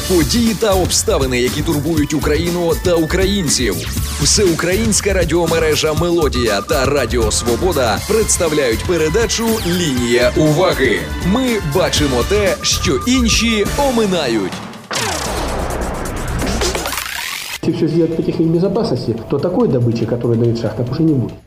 Події та обставини, які турбують Україну та українців. Всеукраїнська радіомережа «Мелодія» та Радіо Свобода представляють передачу «Лінія уваги». Ми бачимо те, що інші оминають. Если все сделать по технике безопасности, то такой добычи, которую дает шахта, уже не будет.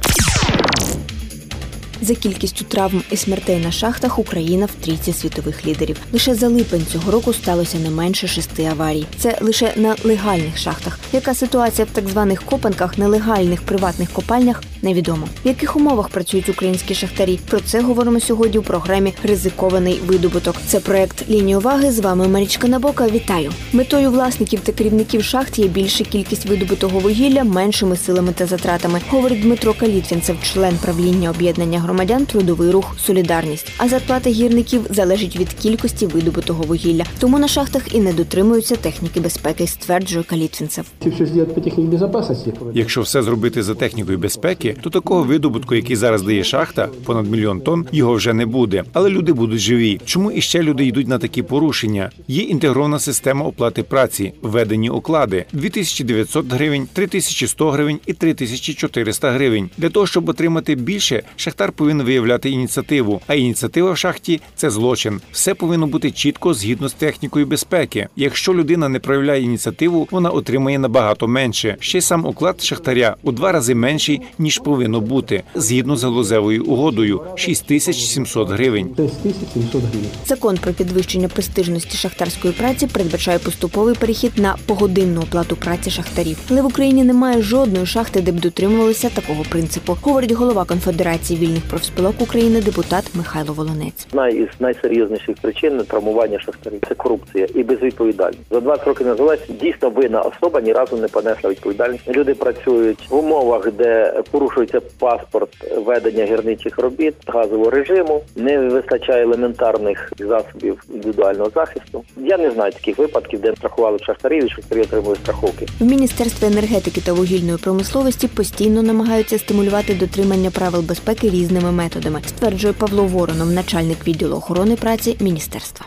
За кількістю травм і смертей на шахтах Україна в трійці світових лідерів. Лише за липень цього року сталося не менше 6 аварій. Це лише на легальних шахтах. Яка ситуація в так званих копанках, нелегальних приватних копальнях, невідомо. В яких умовах працюють українські шахтарі? Про це говоримо сьогодні у програмі «Ризикований видобуток». Це проект «Лінія уваги». З вами Марічка Набока. Вітаю! Метою власників та керівників шахт є більша кількість видобутого вугілля меншими силами та затратами, говорить Дмитро Калітвінцев, член правління об'єднання громадян «Трудовий рух Солідарність». А зарплата гірників залежить від кількості видобутого вугілля. Тому на шахтах і не дотримуються техніки безпеки, стверджує Калітвінцев. Якщо все зробити за технікою безпеки, то такого видобутку, який зараз дає шахта, понад 1 мільйон тонн, його вже не буде. Але люди будуть живі. Чому іще люди йдуть на такі порушення? Є інтегрована система оплати праці, введені оклади – 2900 гривень, 3100 гривень і 3400 гривень. Для того, щоб отримати більше, шахтар повинен виявляти ініціативу. А ініціатива в шахті – це злочин. Все повинно бути чітко згідно з технікою безпеки. Якщо людина не проявляє ініціативу, вона отримає набагато менше. Ще й сам оклад шахтаря у 2 рази менший, ніж повинно бути, згідно з галузевою угодою – 6700 гривень. 6700 гривень. Закон про підвищення престижності шахтарської праці передбачає поступовий перехід на погодинну оплату праці шахтарів. Але в Україні немає жодної шахти, де б дотримувалися такого принципу, говорить голова Конфедерації вільних профспілок України депутат Михайло Волонець. Одна із найсерйозніших причин травмування шахтарів – це корупція і безвідповідальність. За 20 років незалежності дійсно винна особа ні разу не понесла відповідальність. Люди працюють в умовах, де порушується паспорт ведення гірничих робіт, газового режиму, не вистачає елементарних засобів індивідуального захисту. Я не знаю таких випадків, де страхували шахтарів і шахтарі отримують страховки. В Міністерстві енергетики та вугільної промисловості постійно намагаються стимулювати дотримання правил безпеки різними методами, стверджує Павло Воронов, начальник відділу охорони праці міністерства.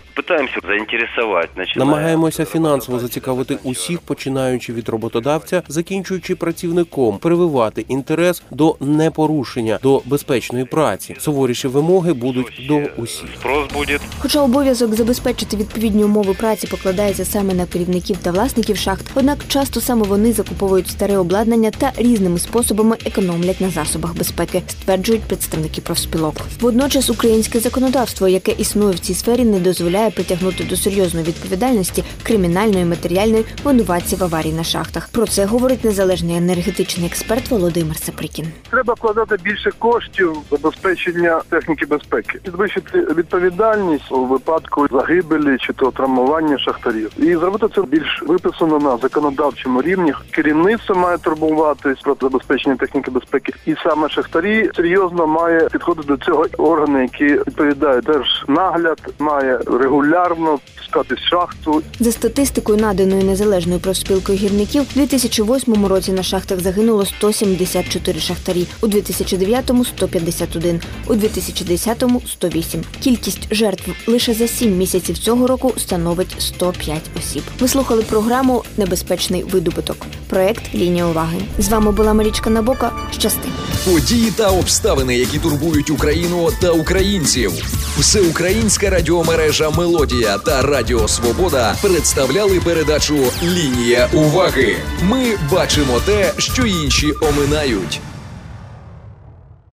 Намагаємося фінансово зацікавити усіх, починаючи від роботодавця, закінчуючи працівником, прививати інтерес до непорушення, до безпечної праці. Суворіші вимоги будуть до усіх. Хоча обов'язок забезпечити відповідні умови праці покладається саме на керівників та власників шахт, однак часто саме вони закуповують старе обладнання та різними способами економлять на засобах безпеки, стверджують представники профспілок. Водночас українське законодавство, яке існує в цій сфері, не дозволяє притягнути до серйозної відповідальності кримінальної, матеріальної винуватців аварій на шахтах. Про це говорить незалежний енергетичний експерт Володимир Саприкін. Треба вкладати більше коштів в забезпечення техніки безпеки, підвищити відповідальність у випадку загибелі чи то травмування шахтарів. І зробити це більш виписано на законодавчому рівні. Керівництво має турбуватись про забезпечення техніки безпеки. І саме шахтарі серйозно має підходити до цього органи, які відповідають. Держнагляд має регулярно пускати шахту. За статистикою, наданою незалежною профспілкою гірників, у 2008 році на шахтах загинуло 174 шахтарі, у 2009-му – 151, у 2010-му – 108. Кількість жертв лише за 7 місяців цього року становить 105 осіб. Ви слухали програму «Небезпечний видобуток». Проект «Лінія уваги». З вами була Марічка Набока. Щасти! Події та обставини, які турбують Україну та українців. Всеукраїнська радіомережа «Мелодія» та Радіо Свобода представляли передачу «Лінія уваги». Ми бачимо те, що інші оминають.